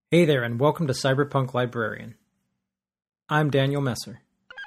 Hey there, and welcome to Cyberpunk Librarian. I'm Daniel Messer.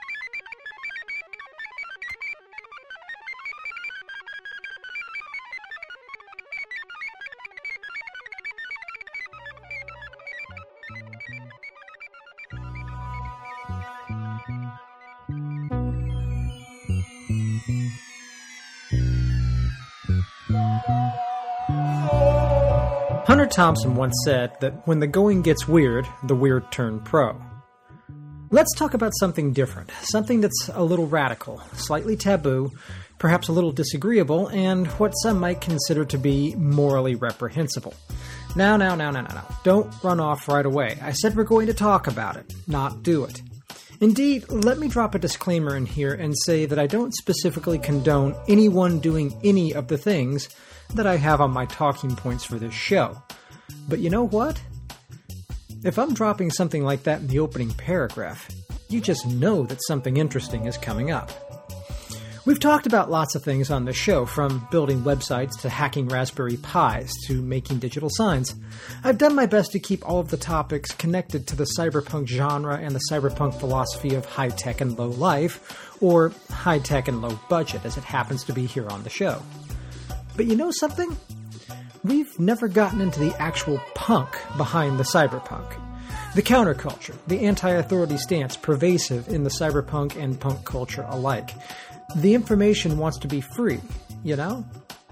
Hunter Thompson once said that when the going gets weird, the weird turn pro. Let's talk about something different, something that's a little radical, slightly taboo, perhaps a little disagreeable, and what some might consider to be morally reprehensible. Now. Don't run off right away. I said we're going to talk about it, not do it. Indeed, let me drop a disclaimer in here and say that I don't specifically condone anyone doing any of the things that I have on my talking points for this show. But you know what? If I'm dropping something like that in the opening paragraph, you just know that something interesting is coming up. We've talked about lots of things on this show, from building websites to hacking Raspberry Pis to making digital signs. I've done my best to keep all of the topics connected to the cyberpunk genre and the cyberpunk philosophy of high-tech and low-life, or high-tech and low-budget, as it happens to be here on the show. But you know something? We've never gotten into the actual punk behind the cyberpunk. The counterculture, the anti-authority stance pervasive in the cyberpunk and punk culture alike. The information wants to be free, you know?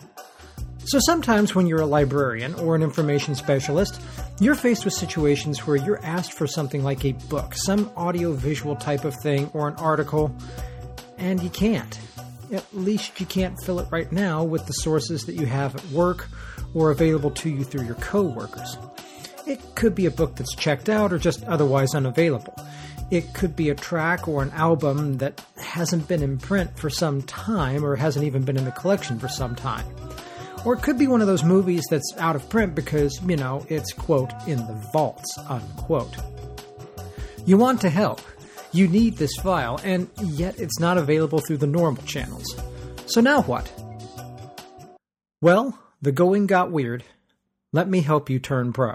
So sometimes when you're a librarian or an information specialist, you're faced with situations where you're asked for something like a book, some audio-visual type of thing, or an article, and you can't. At least you can't fill it right now with the sources that you have at work or available to you through your co-workers. It could be a book that's checked out or just otherwise unavailable. It could be a track or an album that hasn't been in print for some time or hasn't even been in the collection for some time. Or it could be one of those movies that's out of print because, you know, it's, quote, in the vaults, unquote. You want to help. You need this file, and yet it's not available through the normal channels. So now what? Well, the going got weird. Let me help you turn pro.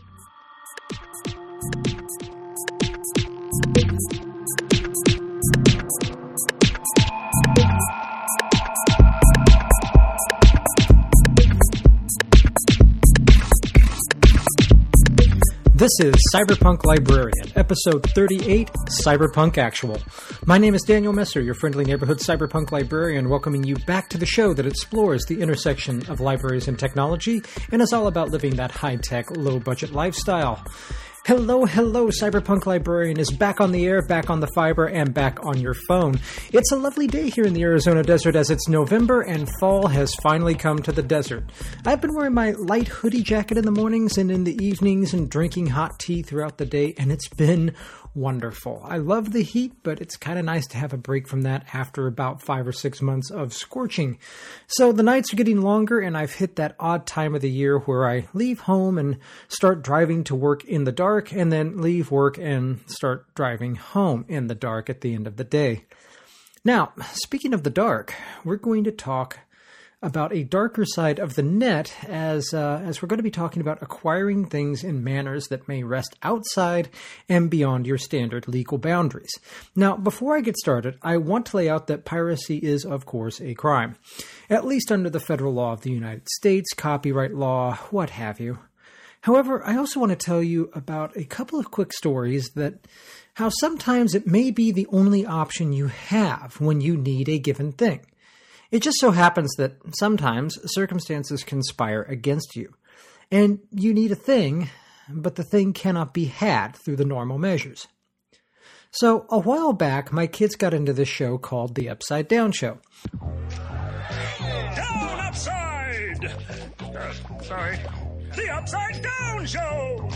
This is Cyberpunk Librarian, Episode 38, Cyberpunk Actual. My name is Daniel Messer, your friendly neighborhood Cyberpunk Librarian, welcoming you back to the show that explores the intersection of libraries and technology, and is all about living that high-tech, low-budget lifestyle. Hello, Cyberpunk Librarian is back on the air, back on the fiber, and back on your phone. It's a lovely day here in the Arizona desert as it's November and fall has finally come to the desert. I've been wearing my light hoodie jacket in the mornings and in the evenings and drinking hot tea throughout the day, and it's been wonderful. I love the heat, but it's kind of nice to have a break from that after about 5 or 6 months of scorching. So the nights are getting longer, and I've hit that odd time of the year where I leave home and start driving to work in the dark, and then leave work and start driving home in the dark at the end of the day. Now, speaking of the dark, we're going to talk about a darker side of the net as we're going to be talking about acquiring things in manners that may rest outside and beyond your standard legal boundaries. Now, before I get started, I want to lay out that piracy is, of course, a crime, at least under the federal law of the United States, copyright law, what have you. However, I also want to tell you about a couple of quick stories that how sometimes it may be the only option you have when you need a given thing. It just so happens that sometimes circumstances conspire against you, and you need a thing, but the thing cannot be had through the normal measures. So, a while back, my kids got into this show called The Upside Down Show. Down upside! Sorry. The Upside Down Show!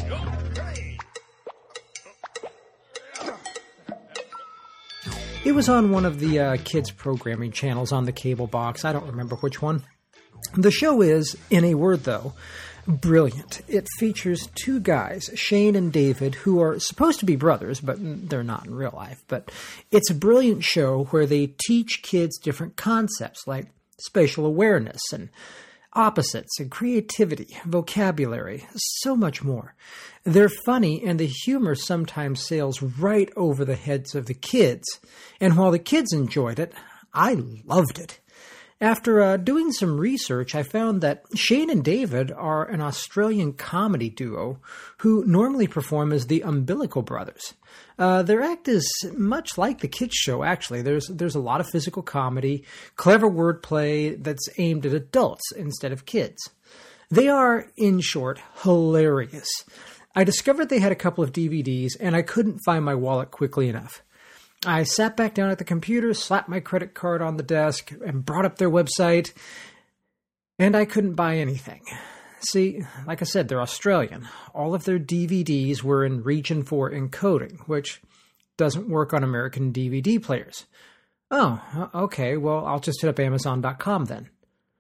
It was on one of the kids' programming channels on the cable box. I don't remember which one. The show is, in a word though, brilliant. It features two guys, Shane and David, who are supposed to be brothers, but they're not in real life. But it's a brilliant show where they teach kids different concepts like spatial awareness and Opposites and creativity, vocabulary, so much more. They're funny, and the humor sometimes sails right over the heads of the kids. And while the kids enjoyed it, I loved it. After doing some research, I found that Shane and David are an Australian comedy duo who normally perform as the Umbilical Brothers. Their act is much like the kids' show, actually. There's a lot of physical comedy, clever wordplay that's aimed at adults instead of kids. They are, in short, hilarious. I discovered they had a couple of DVDs, and I couldn't find my wallet quickly enough. I sat back down at the computer, slapped my credit card on the desk, and brought up their website, and I couldn't buy anything. See, like I said, they're Australian. All of their DVDs were in Region 4 encoding, which doesn't work on American DVD players. Oh, okay, well, I'll just hit up Amazon.com then.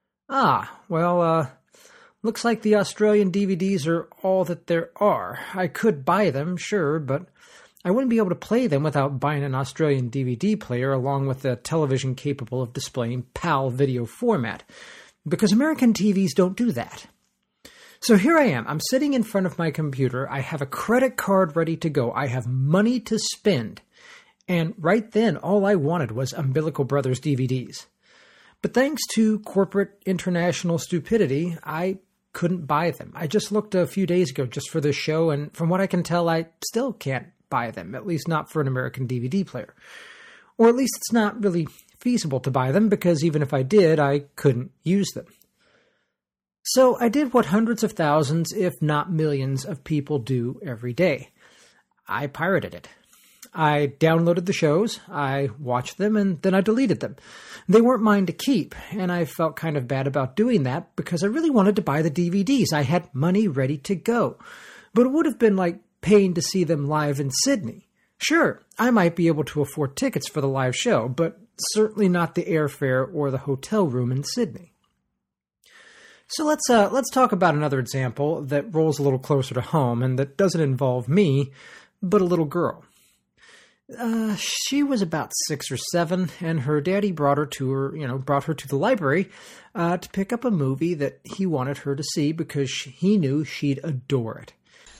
Looks like the Australian DVDs are all that there are. I could buy them, sure, but I wouldn't be able to play them without buying an Australian DVD player along with a television capable of displaying PAL video format, because American TVs don't do that. So here I am. I'm sitting in front of my computer. I have a credit card ready to go. I have money to spend. And right then, all I wanted was Umbilical Brothers DVDs. But thanks to corporate international stupidity, I couldn't buy them. I just looked a few days ago just for this show, and from what I can tell, I still can't buy them, at least not for an American DVD player. Or at least it's not really feasible to buy them, because even if I did, I couldn't use them. So I did what hundreds of thousands, if not millions, of people do every day. I pirated it. I downloaded the shows, I watched them, and then I deleted them. They weren't mine to keep, and I felt kind of bad about doing that because I really wanted to buy the DVDs. I had money ready to go. But it would have been like paying to see them live in Sydney. Sure, I might be able to afford tickets for the live show, but certainly not the airfare or the hotel room in Sydney. So let's talk about another example that rolls a little closer to home and that doesn't involve me, but a little girl. She was about 6 or 7, and her daddy brought her to the library to pick up a movie that he wanted her to see because he knew she'd adore it.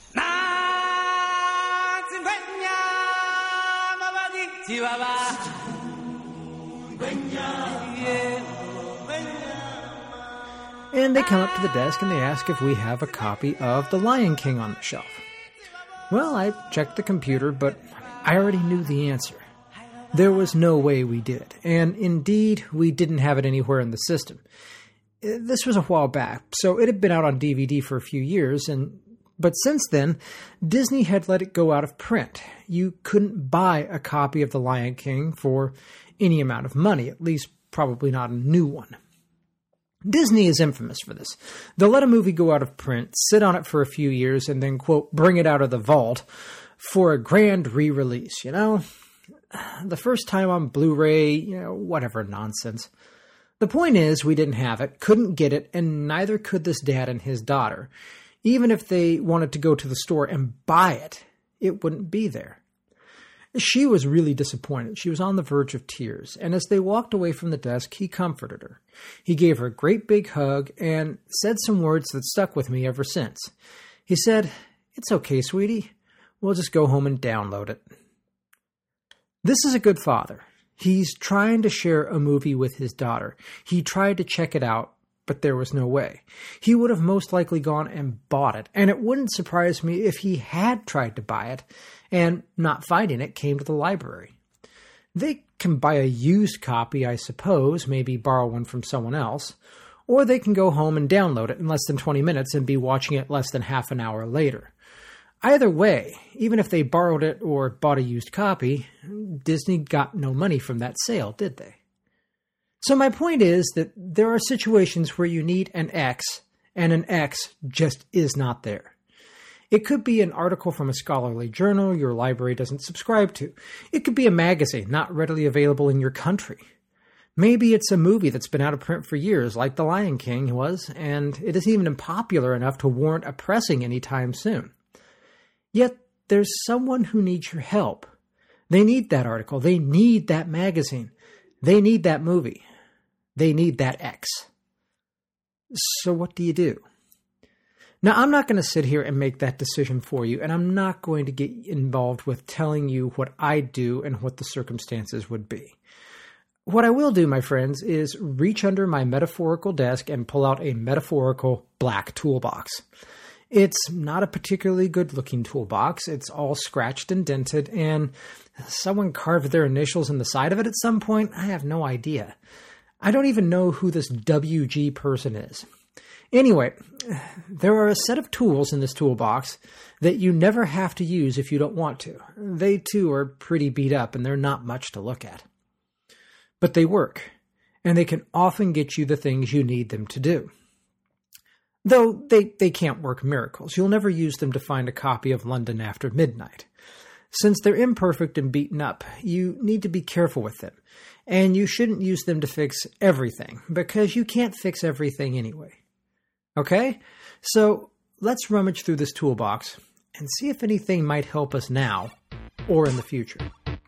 And they come up to the desk and they ask if we have a copy of The Lion King on the shelf. Well, I checked the computer, but I already knew the answer. There was no way we did, and indeed, we didn't have it anywhere in the system. This was a while back, so it had been out on DVD for a few years, but since then, Disney had let it go out of print. You couldn't buy a copy of The Lion King for any amount of money, at least probably not a new one. Disney is infamous for this. They'll let a movie go out of print, sit on it for a few years, and then, quote, bring it out of the vault for a grand re-release, The first time on Blu-ray, whatever nonsense. The point is, we didn't have it, couldn't get it, and neither could this dad and his daughter. Even if they wanted to go to the store and buy it, it wouldn't be there. She was really disappointed. She was on the verge of tears, and as they walked away from the desk, he comforted her. He gave her a great big hug and said some words that stuck with me ever since. He said, "It's okay, sweetie. We'll just go home and download it." This is a good father. He's trying to share a movie with his daughter. He tried to check it out, but there was no way. He would have most likely gone and bought it, and it wouldn't surprise me if he had tried to buy it and, not finding it, came to the library. They can buy a used copy, I suppose, maybe borrow one from someone else, or they can go home and download it in less than 20 minutes and be watching it less than half an hour later. Either way, even if they borrowed it or bought a used copy, Disney got no money from that sale, did they? So my point is that there are situations where you need an X, and an X just is not there. It could be an article from a scholarly journal your library doesn't subscribe to. It could be a magazine not readily available in your country. Maybe it's a movie that's been out of print for years, like The Lion King was, and it isn't even popular enough to warrant a pressing anytime soon. Yet there's someone who needs your help. They need that article. They need that magazine. They need that movie. They need that X. So what do you do? Now, I'm not going to sit here and make that decision for you, and I'm not going to get involved with telling you what I do and what the circumstances would be. What I will do, my friends, is reach under my metaphorical desk and pull out a metaphorical black toolbox. It's not a particularly good-looking toolbox. It's all scratched and dented, and someone carved their initials in the side of it at some point. I have no idea. I don't even know who this WG person is. Anyway, there are a set of tools in this toolbox that you never have to use if you don't want to. They, too, are pretty beat up, and they're not much to look at. But they work, and they can often get you the things you need them to do. Though they can't work miracles. You'll never use them to find a copy of London After Midnight. Since they're imperfect and beaten up, you need to be careful with them. And you shouldn't use them to fix everything, because you can't fix everything anyway. Okay? So let's rummage through this toolbox and see if anything might help us now or in the future.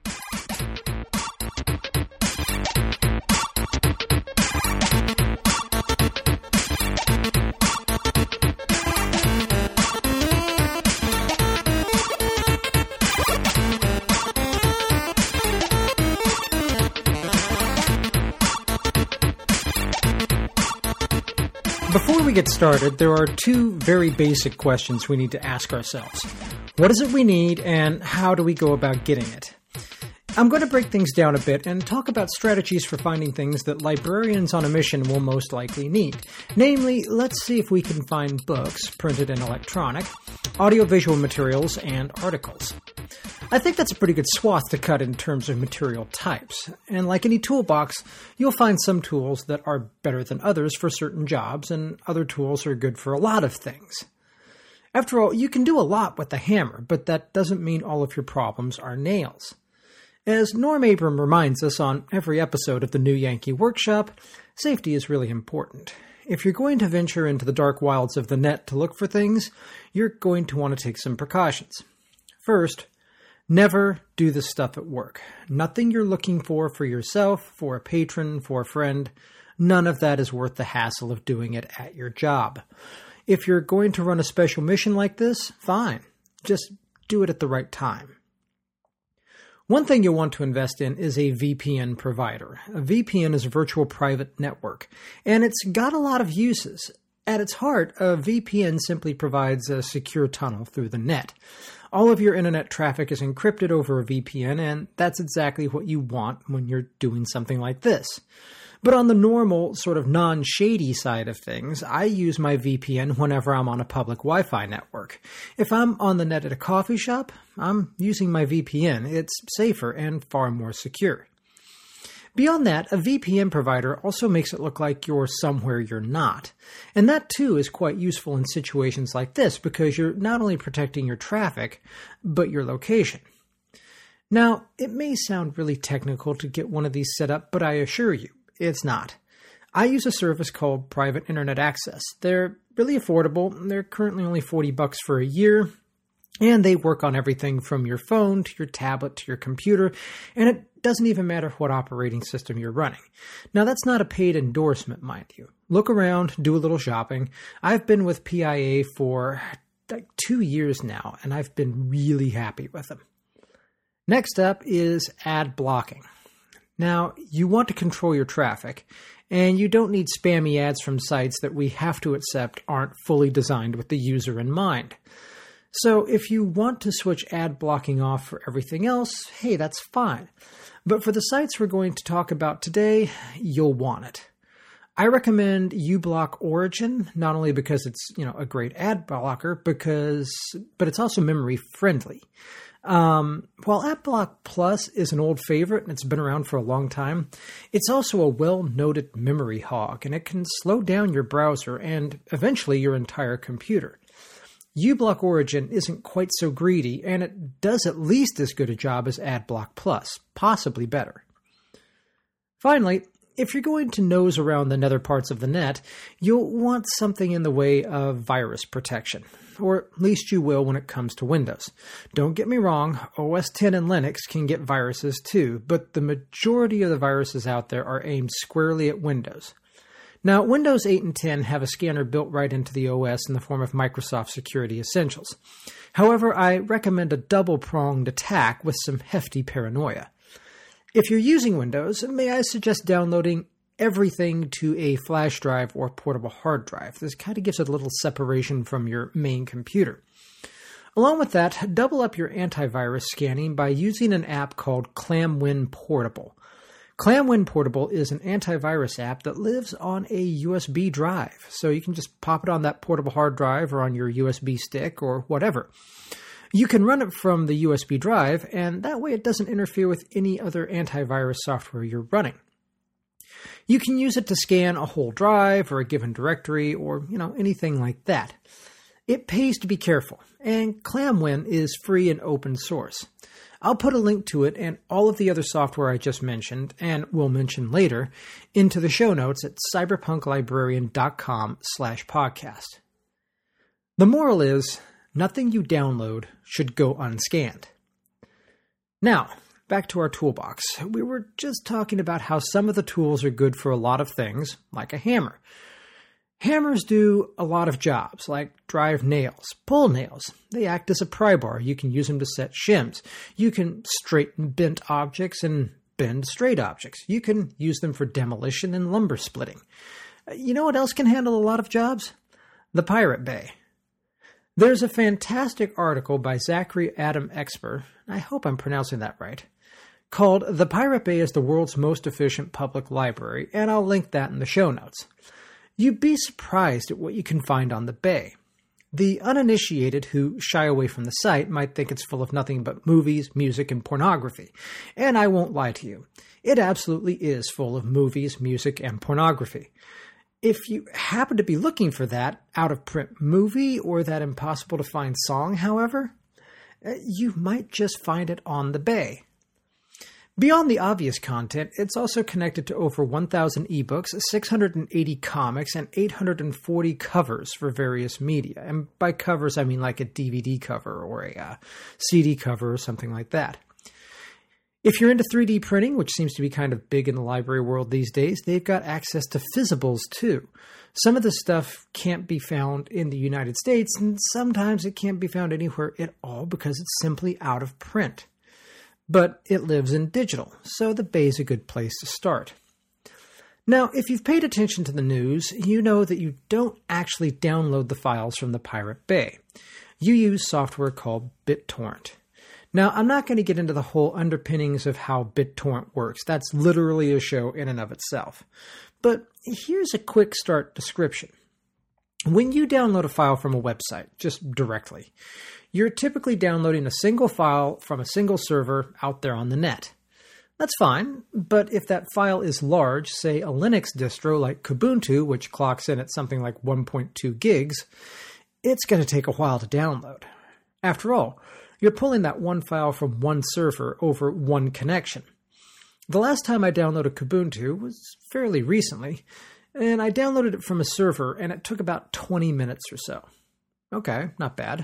Before we get started, there are two very basic questions we need to ask ourselves. What is it we need, and how do we go about getting it? I'm going to break things down a bit and talk about strategies for finding things that librarians on a mission will most likely need. Namely, let's see if we can find books, printed and electronic, audiovisual materials, and articles. I think that's a pretty good swath to cut in terms of material types. And like any toolbox, you'll find some tools that are better than others for certain jobs, and other tools are good for a lot of things. After all, you can do a lot with a hammer, but that doesn't mean all of your problems are nails. As Norm Abram reminds us on every episode of the New Yankee Workshop, safety is really important. If you're going to venture into the dark wilds of the net to look for things, you're going to want to take some precautions. First, never do this stuff at work. Nothing you're looking for yourself, for a patron, for a friend, none of that is worth the hassle of doing it at your job. If you're going to run a special mission like this, fine. Just do it at the right time. One thing you'll want to invest in is a VPN provider. A VPN is a virtual private network, and it's got a lot of uses. At its heart, a VPN simply provides a secure tunnel through the net. All of your internet traffic is encrypted over a VPN, and that's exactly what you want when you're doing something like this. But on the normal, sort of non-shady side of things, I use my VPN whenever I'm on a public Wi-Fi network. If I'm on the net at a coffee shop, I'm using my VPN. It's safer and far more secure. Beyond that, a VPN provider also makes it look like you're somewhere you're not. And that too is quite useful in situations like this because you're not only protecting your traffic, but your location. Now, it may sound really technical to get one of these set up, but I assure you, it's not. I use a service called Private Internet Access. They're really affordable. They're currently only $40 for a year, and they work on everything from your phone to your tablet to your computer, and it doesn't even matter what operating system you're running. Now, that's not a paid endorsement, mind you. Look around, do a little shopping. I've been with PIA for like 2 years now, and I've been really happy with them. Next up is ad blocking. Now, you want to control your traffic, and you don't need spammy ads from sites that we have to accept aren't fully designed with the user in mind. So if you want to switch ad blocking off for everything else, hey, that's fine. But for the sites we're going to talk about today, you'll want it. I recommend uBlock Origin, not only because it's, a great ad blocker, but it's also memory friendly. While AdBlock Plus is an old favorite and it's been around for a long time, it's also a well-noted memory hog, and it can slow down your browser and eventually your entire computer. uBlock Origin isn't quite so greedy, and it does at least as good a job as AdBlock Plus, possibly better. Finally, if you're going to nose around the nether parts of the net, you'll want something in the way of virus protection. Or at least you will when it comes to Windows. Don't get me wrong, OS X and Linux can get viruses too, but the majority of the viruses out there are aimed squarely at Windows. Now, Windows 8 and 10 have a scanner built right into the OS in the form of Microsoft Security Essentials. However, I recommend a double-pronged attack with some hefty paranoia. If you're using Windows, may I suggest downloading everything to a flash drive or portable hard drive. This kind of gives it a little separation from your main computer. Along with that, double up your antivirus scanning by using an app called ClamWin Portable. ClamWin Portable is an antivirus app that lives on a USB drive, so you can just pop it on that portable hard drive or on your USB stick or whatever. You can run it from the USB drive, and that way it doesn't interfere with any other antivirus software you're running. You can use it to scan a whole drive or a given directory or, anything like that. It pays to be careful, and ClamWin is free and open source. I'll put a link to it and all of the other software I just mentioned, and will mention later, into the show notes at cyberpunklibrarian.com/podcast. The moral is, nothing you download should go unscanned. Now, back to our toolbox. We were just talking about how some of the tools are good for a lot of things, like a hammer. Hammers do a lot of jobs, like drive nails, pull nails. They act as a pry bar. You can use them to set shims. You can straighten bent objects and bend straight objects. You can use them for demolition and lumber splitting. You know what else can handle a lot of jobs? The Pirate Bay. There's a fantastic article by Zachary Adam Exper, I hope I'm pronouncing that right, called The Pirate Bay is the World's Most Efficient Public Library, and I'll link that in the show notes. You'd be surprised at what you can find on the Bay. The uninitiated who shy away from the site might think it's full of nothing but movies, music, and pornography. And I won't lie to you. It absolutely is full of movies, music, and pornography. If you happen to be looking for that out-of-print movie or that impossible-to-find song, however, you might just find it on the Bay. Beyond the obvious content, it's also connected to over 1,000 ebooks, 680 comics, and 840 covers for various media. And by covers, I mean like a DVD cover or a CD cover or something like that. If you're into 3D printing, which seems to be kind of big in the library world these days, they've got access to physibles too. Some of the stuff can't be found in the United States, and sometimes it can't be found anywhere at all because it's simply out of print. But it lives in digital, so the Bay's a good place to start. Now, if you've paid attention to the news, you know that you don't actually download the files from the Pirate Bay. You use software called BitTorrent. Now, I'm not going to get into the whole underpinnings of how BitTorrent works. That's literally a show in and of itself. But here's a quick start description. When you download a file from a website, just directly, you're typically downloading a single file from a single server out there on the net. That's fine, but if that file is large, say a Linux distro like Kubuntu, which clocks in at something like 1.2 gigs, it's going to take a while to download. After all, you're pulling that one file from one server over one connection. The last time I downloaded Kubuntu was fairly recently, and I downloaded it from a server, and it took about 20 minutes or so. Okay, not bad.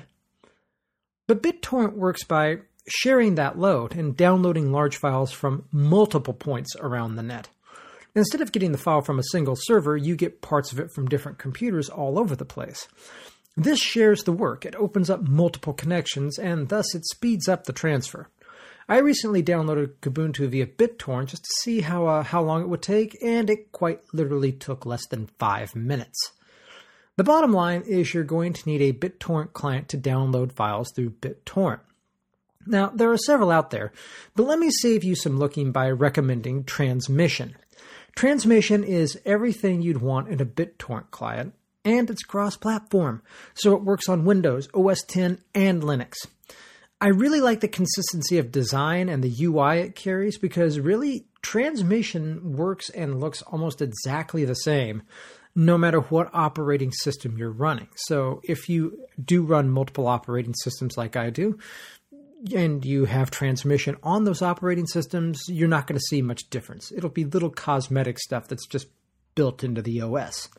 But BitTorrent works by sharing that load and downloading large files from multiple points around the net. Instead of getting the file from a single server, you get parts of it from different computers all over the place. This shares the work. It opens up multiple connections, and thus it speeds up the transfer. I recently downloaded Kubuntu via BitTorrent just to see how long it would take, and it quite literally took less than 5 minutes. The bottom line is you're going to need a BitTorrent client to download files through BitTorrent. Now, there are several out there, but let me save you some looking by recommending Transmission. Transmission is everything you'd want in a BitTorrent client, and it's cross-platform, so it works on Windows, OS X, and Linux. I really like the consistency of design and the UI it carries because really, Transmission works and looks almost exactly the same no matter what operating system you're running. So if you do run multiple operating systems like I do, and you have Transmission on those operating systems, you're not going to see much difference. It'll be little cosmetic stuff that's just built into the OS.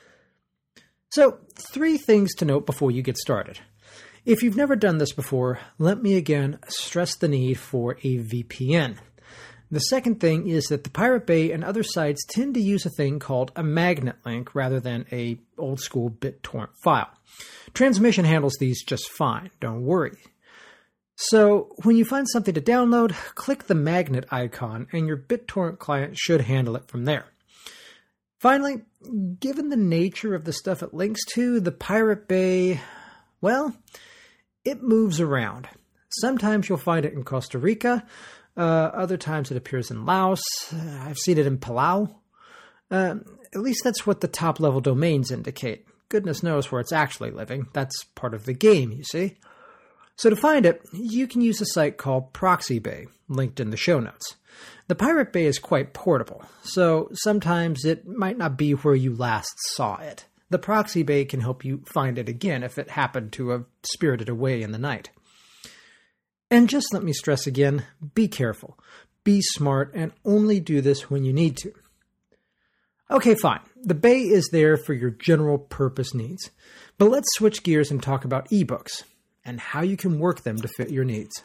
So, 3 things to note before you get started. If you've never done this before, let me again stress the need for a VPN. The second thing is that the Pirate Bay and other sites tend to use a thing called a magnet link rather than a old-school BitTorrent file. Transmission handles these just fine, don't worry. So, when you find something to download, click the magnet icon and your BitTorrent client should handle it from there. Finally, given the nature of the stuff it links to, the Pirate Bay, well, it moves around. Sometimes you'll find it in Costa Rica, other times it appears in Laos, I've seen it in Palau. At least that's what the top-level domains indicate. Goodness knows where it's actually living. That's part of the game, you see. So to find it, you can use a site called Proxy Bay, linked in the show notes. The Pirate Bay is quite portable, so sometimes it might not be where you last saw it. The Proxy Bay can help you find it again if it happened to have spirited away in the night. And just let me stress again, be careful, be smart, and only do this when you need to. Okay, fine. The Bay is there for your general purpose needs. But let's switch gears and talk about ebooks and how you can work them to fit your needs.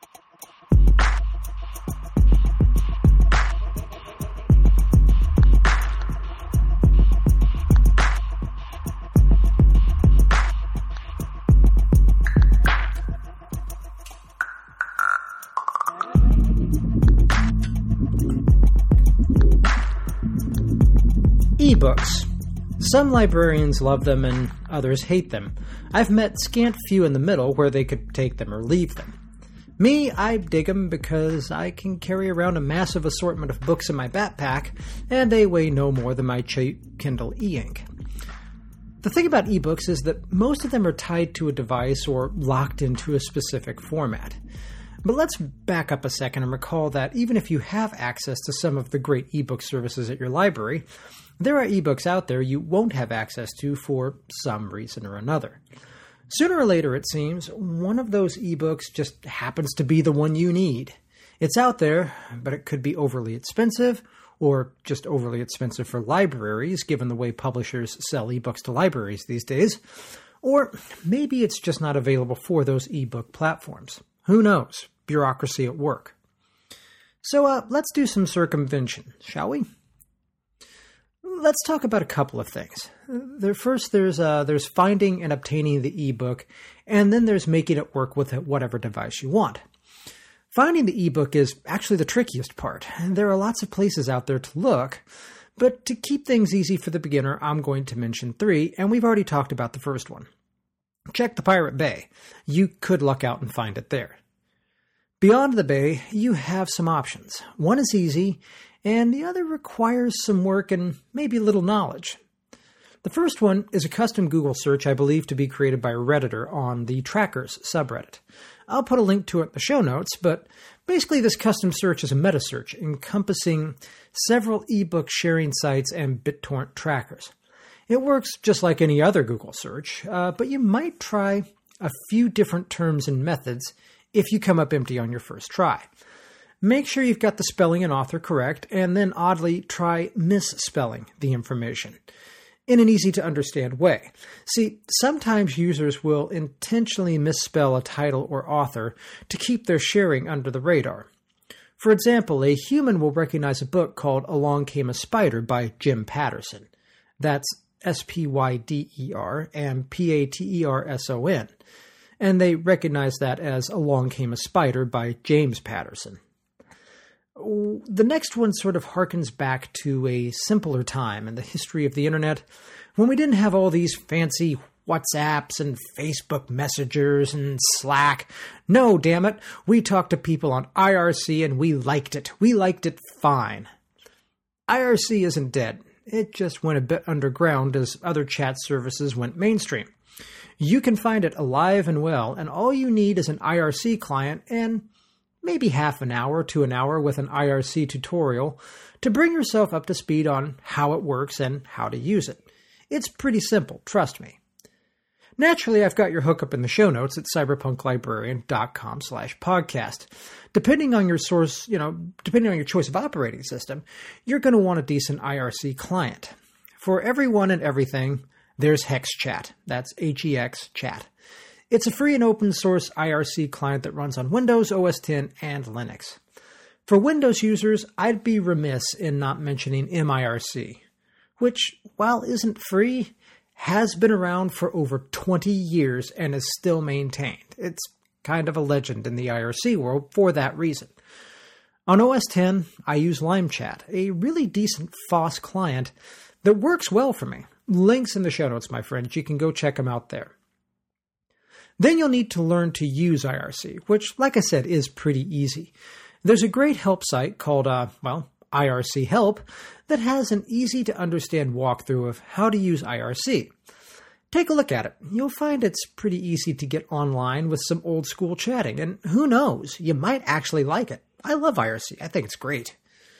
Ebooks. Some librarians love them and others hate them. I've met scant few in the middle where they could take them or leave them. Me, I dig them because I can carry around a massive assortment of books in my backpack, and they weigh no more than my cheap Kindle e-ink. The thing about ebooks is that most of them are tied to a device or locked into a specific format. But let's back up a second and recall that even if you have access to some of the great ebook services at your library, there are ebooks out there you won't have access to for some reason or another. Sooner or later, it seems, one of those ebooks just happens to be the one you need. It's out there, but it could be overly expensive, or just overly expensive for libraries, given the way publishers sell ebooks to libraries these days. Or maybe it's just not available for those ebook platforms. Who knows? Bureaucracy at work. So let's do some circumvention, shall we? Let's talk about a couple of things. First, there's finding and obtaining the ebook, and then there's making it work with whatever device you want. Finding the ebook is actually the trickiest part. There are lots of places out there to look, but to keep things easy for the beginner, I'm going to mention 3, and we've already talked about the first one. Check the Pirate Bay. You could luck out and find it there. Beyond the Bay, you have some options. One is easy, and the other requires some work and maybe a little knowledge. The first one is a custom Google search I believe to be created by a Redditor on the Trackers subreddit. I'll put a link to it in the show notes, but basically this custom search is a meta search encompassing several ebook sharing sites and BitTorrent trackers. It works just like any other Google search, but you might try a few different terms and methods if you come up empty on your first try. Make sure you've got the spelling and author correct, and then oddly try misspelling the information in an easy-to-understand way. See, sometimes users will intentionally misspell a title or author to keep their sharing under the radar. For example, a human will recognize a book called Along Came a Spider by Jim Patterson. That's S-P-Y-D-E-R and P-A-T-E-R-S-O-N. And they recognize that as Along Came a Spider by James Patterson. The next one sort of harkens back to a simpler time in the history of the internet when we didn't have all these fancy WhatsApps and Facebook messengers and Slack. No, damn it, we talked to people on IRC and we liked it. We liked it fine. IRC isn't dead. It just went a bit underground as other chat services went mainstream. You can find it alive and well, and all you need is an IRC client and maybe half an hour to an hour with an IRC tutorial to bring yourself up to speed on how it works and how to use it. It's pretty simple, trust me. Naturally, I've got your hookup in the show notes at cyberpunklibrarian.com/podcast. Depending on your source, depending on your choice of operating system, you're going to want a decent IRC client. For everyone and everything, there's HexChat. That's H-E-X chat. It's a free and open source IRC client that runs on Windows, OS X, and Linux. For Windows users, I'd be remiss in not mentioning MIRC, which, while isn't free, has been around for over 20 years and is still maintained. It's kind of a legend in the IRC world for that reason. On OS X, I use LimeChat, a really decent FOSS client that works well for me. Links in the show notes, my friends. You can go check them out there. Then you'll need to learn to use IRC, which, like I said, is pretty easy. There's a great help site called, IRC Help that has an easy-to-understand walkthrough of how to use IRC. Take a look at it. You'll find it's pretty easy to get online with some old-school chatting, and who knows, you might actually like it. I love IRC. I think it's great.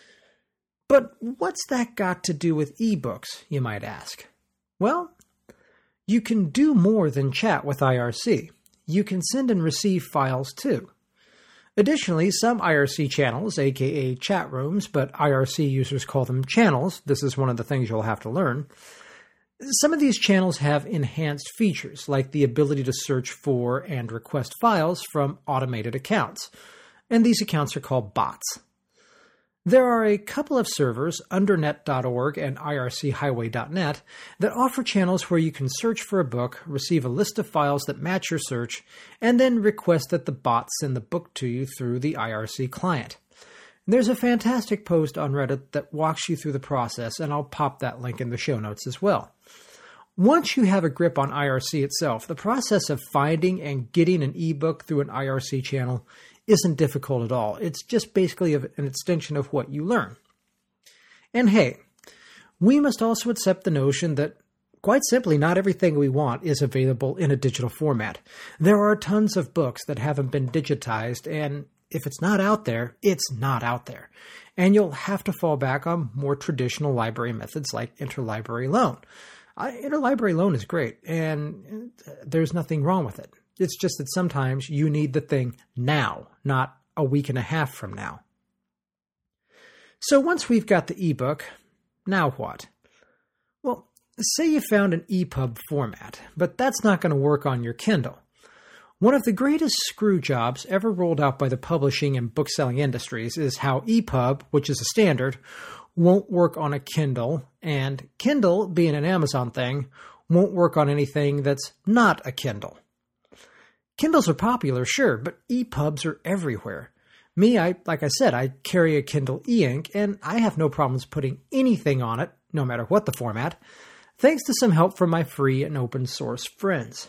But what's that got to do with ebooks, you might ask? Well, you can do more than chat with IRC. You can send and receive files too. Additionally, some IRC channels, aka chat rooms, but IRC users call them channels, this is one of the things you'll have to learn. Some of these channels have enhanced features, like the ability to search for and request files from automated accounts, and these accounts are called bots. There are a couple of servers, undernet.org and irchighway.net, that offer channels where you can search for a book, receive a list of files that match your search, and then request that the bot send the book to you through the IRC client. There's a fantastic post on Reddit that walks you through the process, and I'll pop that link in the show notes as well. Once you have a grip on IRC itself, the process of finding and getting an ebook through an IRC channel isn't difficult at all. It's just basically an extension of what you learn. And hey, we must also accept the notion that, quite simply, not everything we want is available in a digital format. There are tons of books that haven't been digitized, and if it's not out there, it's not out there. And you'll have to fall back on more traditional library methods like interlibrary loan. Interlibrary loan is great, and there's nothing wrong with it. It's just that sometimes you need the thing now, not a week and a half from now. So once we've got the ebook, now what? Well, say you found an EPUB format, but that's not going to work on your Kindle. One of the greatest screw jobs ever rolled out by the publishing and bookselling industries is how EPUB, which is a standard, won't work on a Kindle, and Kindle, being an Amazon thing, won't work on anything that's not a Kindle. Kindles are popular, sure, but EPUBs are everywhere. Me, like I said, I carry a Kindle e-ink, and I have no problems putting anything on it, no matter what the format, thanks to some help from my free and open source friends.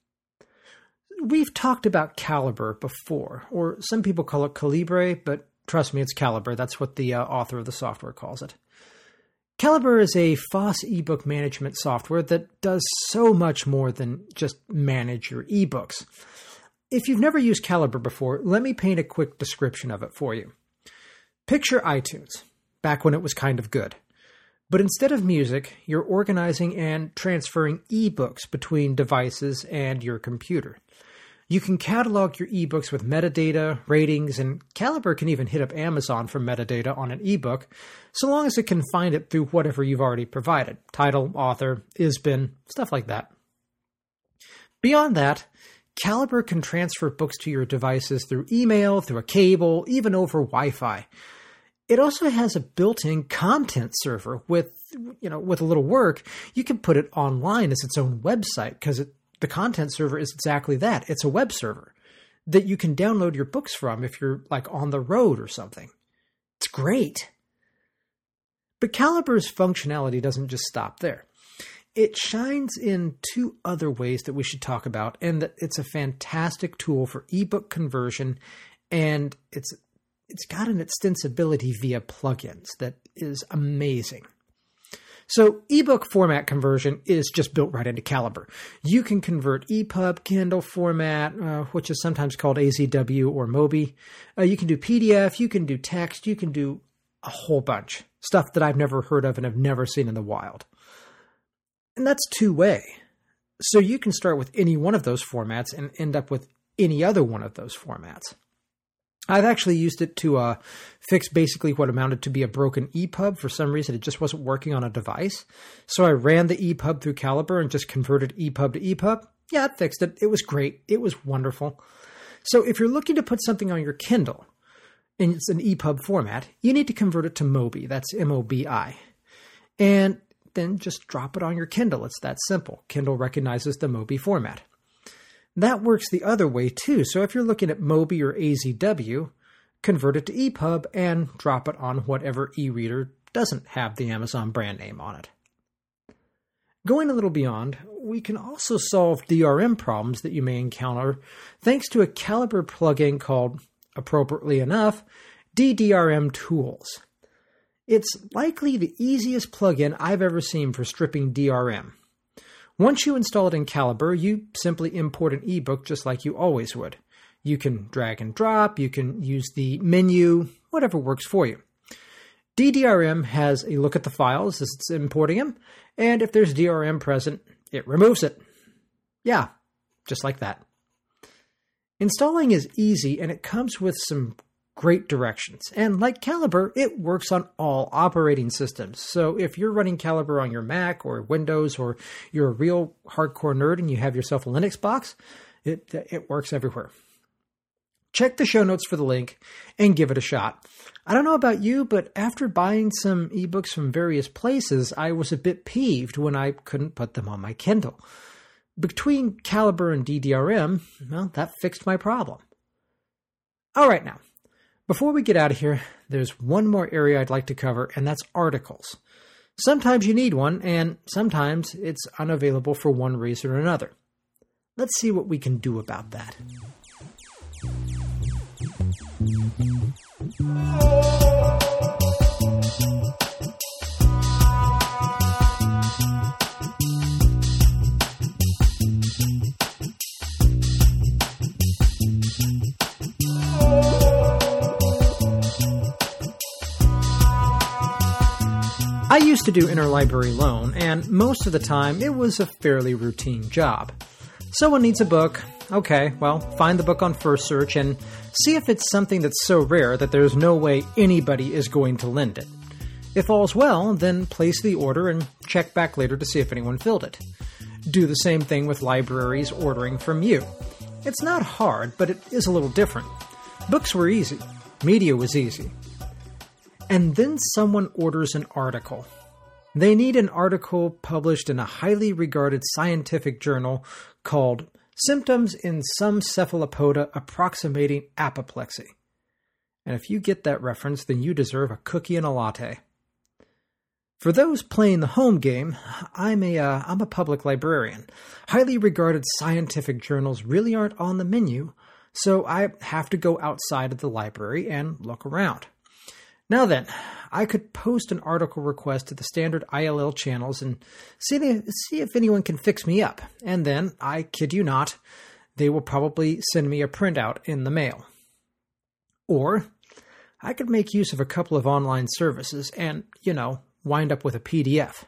We've talked about Calibre before, or some people call it Calibre, but trust me, it's Calibre. That's what the author of the software calls it. Calibre is a FOSS ebook management software that does so much more than just manage your ebooks. If you've never used Calibre before, let me paint a quick description of it for you. Picture iTunes, back when it was kind of good. But instead of music, you're organizing and transferring ebooks between devices and your computer. You can catalog your ebooks with metadata, ratings, and Calibre can even hit up Amazon for metadata on an ebook, so long as it can find it through whatever you've already provided. Title, author, ISBN, stuff like that. Beyond that, Calibre can transfer books to your devices through email, through a cable, even over Wi-Fi. It also has a built-in content server with a little work, you can put it online as its own website because the content server is exactly that. It's a web server that you can download your books from if you're like on the road or something. It's great. But Calibre's functionality doesn't just stop there. It shines in two other ways that we should talk about, and that it's a fantastic tool for ebook conversion, and it's got an extensibility via plugins that is amazing. So ebook format conversion is just built right into Calibre. You can convert EPUB, Kindle format, which is sometimes called AZW or Mobi. You can do PDF, you can do text, you can do a whole bunch. Stuff that I've never heard of and have never seen in the wild. And that's two-way. So you can start with any one of those formats and end up with any other one of those formats. I've actually used it to fix basically what amounted to be a broken EPUB. For some reason, it just wasn't working on a device. So I ran the EPUB through Calibre and just converted EPUB to EPUB. Yeah, it fixed it. It was great. It was wonderful. So if you're looking to put something on your Kindle, and it's an EPUB format, you need to convert it to Mobi. That's M-O-B-I. And then just drop it on your Kindle. It's that simple. Kindle recognizes the Mobi format. That works the other way too. So if you're looking at Mobi or AZW, convert it to EPUB and drop it on whatever e-reader doesn't have the Amazon brand name on it. Going a little beyond, we can also solve DRM problems that you may encounter thanks to a Calibre plugin called, appropriately enough, DDRM Tools. It's likely the easiest plugin I've ever seen for stripping DRM. Once you install it in Calibre, you simply import an ebook just like you always would. You can drag and drop, you can use the menu, whatever works for you. DDRM has a look at the files as it's importing them, and if there's DRM present, it removes it. Yeah, just like that. Installing is easy, and it comes with some great directions. And like Calibre, it works on all operating systems. So if you're running Calibre on your Mac or Windows, or you're a real hardcore nerd and you have yourself a Linux box, it works everywhere. Check the show notes for the link and give it a shot. I don't know about you, but after buying some ebooks from various places, I was a bit peeved when I couldn't put them on my Kindle. Between Calibre and DDRM, well, that fixed my problem. All right, now, before we get out of here, there's one more area I'd like to cover, and that's articles. Sometimes you need one, and sometimes it's unavailable for one reason or another. Let's see what we can do about that. I used to do interlibrary loan, and most of the time it was a fairly routine job. Someone needs a book. Okay, well, find the book on First Search and see if it's something that's so rare that there's no way anybody is going to lend it. If all's well, then place the order and check back later to see if anyone filled it. Do the same thing with libraries ordering from you. It's not hard, but it is a little different. Books were easy. Media was easy. And then someone orders an article. They need an article published in a highly regarded scientific journal called Symptoms in Some Cephalopoda Approximating Apoplexy. And if you get that reference, then you deserve a cookie and a latte. For those playing the home game, I'm a public librarian. Highly regarded scientific journals really aren't on the menu, so I have to go outside of the library and look around. Now then, I could post an article request to the standard ILL channels and see if anyone can fix me up. And then, I kid you not, they will probably send me a printout in the mail. Or, I could make use of a couple of online services and, wind up with a PDF.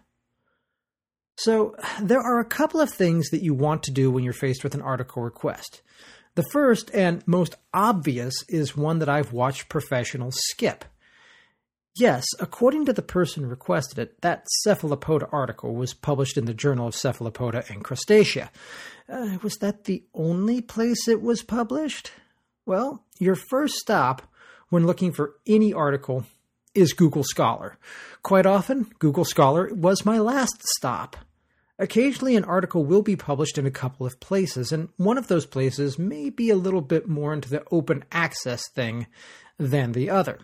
So, there are a couple of things that you want to do when you're faced with an article request. The first and most obvious is one that I've watched professionals skip. Yes, according to the person who requested it, that cephalopoda article was published in the Journal of Cephalopoda and Crustacea. Was that the only place it was published? Well, your first stop when looking for any article is Google Scholar. Quite often, Google Scholar was my last stop. Occasionally, an article will be published in a couple of places, and one of those places may be a little bit more into the open access thing than the other.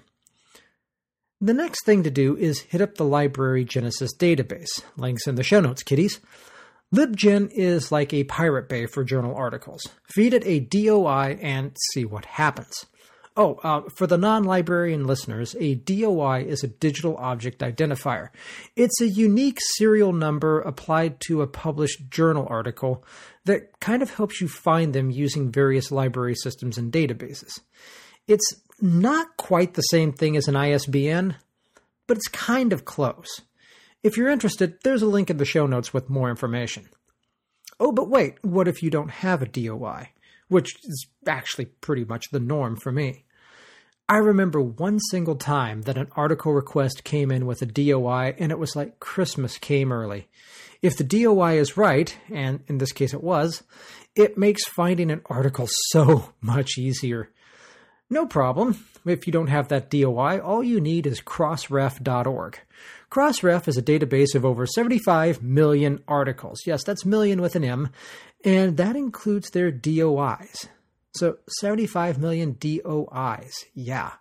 The next thing to do is hit up the Library Genesis database. Links in the show notes, kiddies. LibGen is like a Pirate Bay for journal articles. Feed it a DOI and see what happens. For the non-librarian listeners, a DOI is a digital object identifier. It's a unique serial number applied to a published journal article that kind of helps you find them using various library systems and databases. It's not quite the same thing as an ISBN, but it's kind of close. If you're interested, there's a link in the show notes with more information. Oh, but wait, what if you don't have a DOI? Which is actually pretty much the norm for me. I remember one single time that an article request came in with a DOI, and it was like Christmas came early. If the DOI is right, and in this case it was, it makes finding an article so much easier. No problem. If you don't have that DOI, all you need is crossref.org. Crossref is a database of over 75 million articles. Yes, that's million with an M, and that includes their DOIs. So 75 million DOIs, yeah.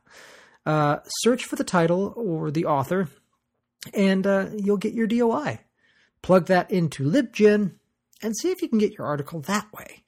Search for the title or the author, and you'll get your DOI. Plug that into LibGen, and see if you can get your article that way.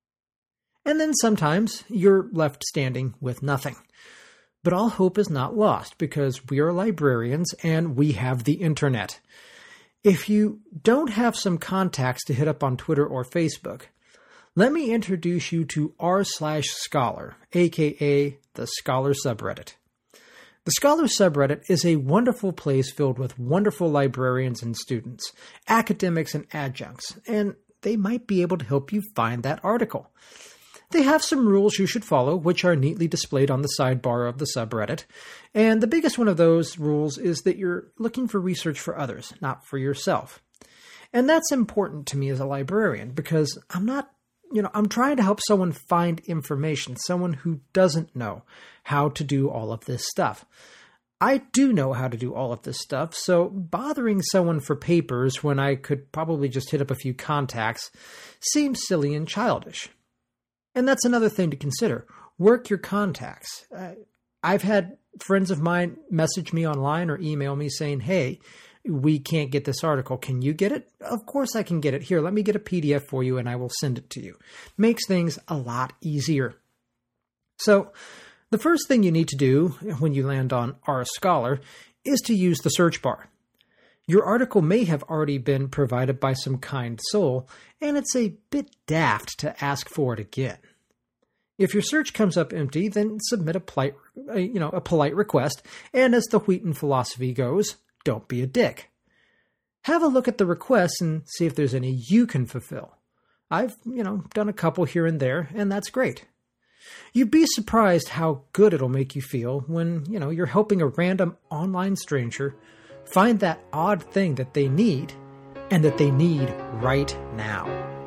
And then sometimes you're left standing with nothing. But all hope is not lost, because we are librarians and we have the internet. If you don't have some contacts to hit up on Twitter or Facebook, let me introduce you to r/Scholar, aka the Scholar subreddit. The Scholar subreddit is a wonderful place filled with wonderful librarians and students, academics and adjuncts, and they might be able to help you find that article. They have some rules you should follow, which are neatly displayed on the sidebar of the subreddit. And the biggest one of those rules is that you're looking for research for others, not for yourself. And that's important to me as a librarian, because I'm trying to help someone find information, someone who doesn't know how to do all of this stuff. I do know how to do all of this stuff, so bothering someone for papers when I could probably just hit up a few contacts seems silly and childish. And that's another thing to consider. Work your contacts. I've had friends of mine message me online or email me saying, hey, we can't get this article. Can you get it? Of course I can get it. Here, let me get a PDF for you and I will send it to you. Makes things a lot easier. So the first thing you need to do when you land on r/Scholar is to use the search bar. Your article may have already been provided by some kind soul, and it's a bit daft to ask for it again. If your search comes up empty, then submit a polite request, and as the Wheaton philosophy goes, don't be a dick. Have a look at the requests and see if there's any you can fulfill. I've, done a couple here and there, and that's great. You'd be surprised how good it'll make you feel when, you're helping a random online stranger find that odd thing that they need, and that they need right now.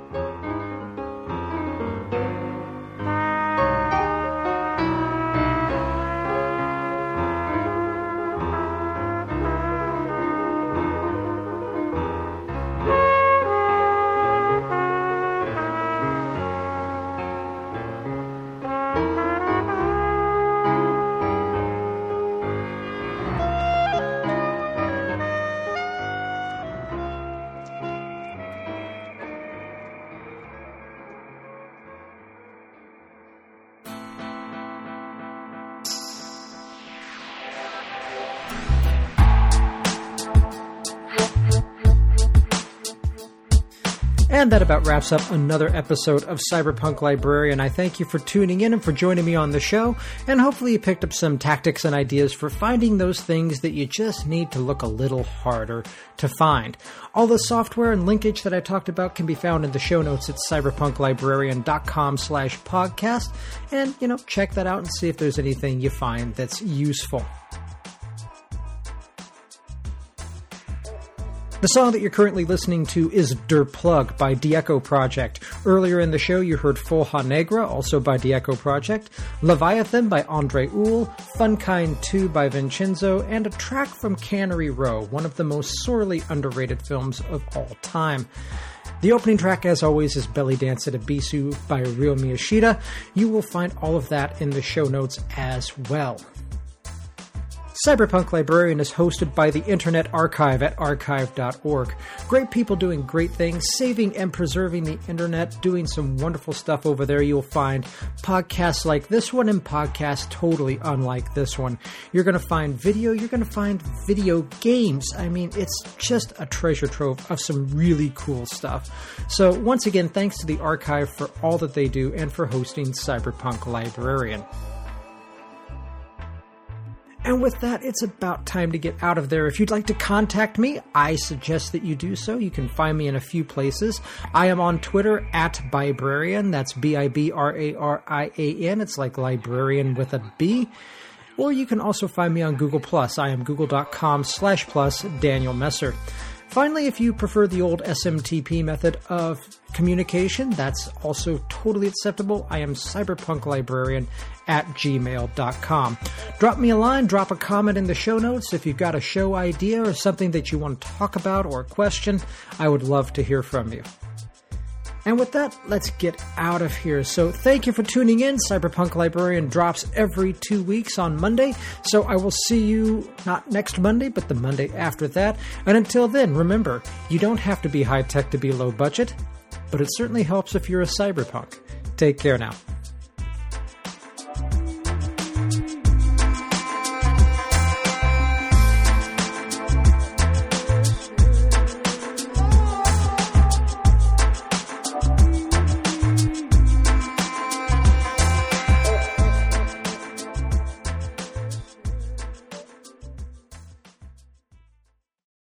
And that about wraps up another episode of Cyberpunk Librarian. I thank you for tuning in and for joining me on the show, and hopefully you picked up some tactics and ideas for finding those things that you just need to look a little harder to find. All the software and linkage that I talked about can be found in the show notes at cyberpunklibrarian.com/podcast, and, check that out and see if there's anything you find that's useful. The song that you're currently listening to is Der Plug by The Echo Project. Earlier in the show, you heard Folha Negra, also by The Echo Project, Leviathan by Andre Uhl, Funkind 2 by Vincenzo, and a track from Cannery Row, one of the most sorely underrated films of all time. The opening track, as always, is Belly Dance at Ibisu by Ryo Miyashita. You will find all of that in the show notes as well. Cyberpunk Librarian is hosted by the Internet Archive at archive.org. Great people doing great things, saving and preserving the Internet, doing some wonderful stuff over there. You'll find podcasts like this one and podcasts totally unlike this one. You're going to find video. You're going to find video games. I mean, it's just a treasure trove of some really cool stuff. So once again, thanks to the Archive for all that they do and for hosting Cyberpunk Librarian. And with that, it's about time to get out of there. If you'd like to contact me, I suggest that you do so. You can find me in a few places. I am on Twitter at Bibrarian. That's Bibrarian. It's like librarian with a B. Or you can also find me on Google+. I am google.com/+ Daniel Messer. Finally, if you prefer the old SMTP method of communication, that's also totally acceptable. I am cyberpunklibrarian@gmail.com. Drop me a line, drop a comment in the show notes. If you've got a show idea or something that you want to talk about or a question, I would love to hear from you. And with that, let's get out of here. So thank you for tuning in. Cyberpunk Librarian drops every 2 weeks on Monday. So I will see you not next Monday, but the Monday after that. And until then, remember, you don't have to be high-tech to be low budget, but it certainly helps if you're a cyberpunk. Take care now.